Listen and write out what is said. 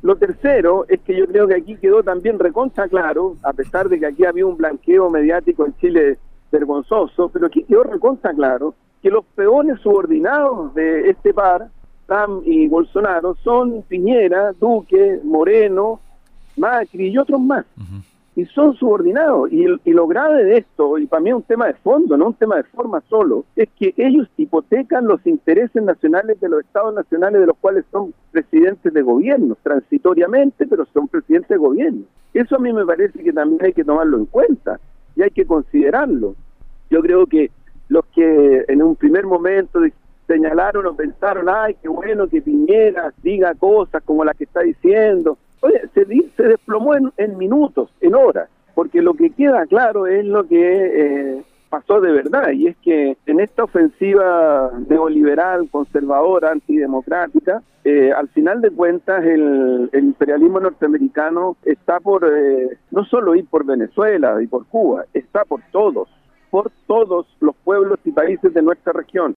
Lo tercero es que yo creo que aquí quedó también recontra claro, a pesar de que aquí había un blanqueo mediático en Chile vergonzoso, pero aquí quedó recontra claro que los peones subordinados de este par, Trump y Bolsonaro, son Piñera, Duque, Moreno, Macri y otros más. Uh-huh. Y son subordinados. Y lo grave de esto, y para mí es un tema de fondo, no un tema de forma solo, es que ellos hipotecan los intereses nacionales de los estados nacionales de los cuales son presidentes de gobierno, transitoriamente, pero son presidentes de gobierno. Eso a mí me parece que también hay que tomarlo en cuenta y hay que considerarlo. Yo creo que los que en un primer momento señalaron o pensaron, ay, qué bueno que Piñera diga cosas como las que está diciendo, oye, se desplomó en minutos, en horas, porque lo que queda claro es lo que pasó de verdad, y es que en esta ofensiva neoliberal, conservadora, antidemocrática, al final de cuentas el imperialismo norteamericano está por no solo ir por Venezuela y por Cuba, está por todos los pueblos y países de nuestra región.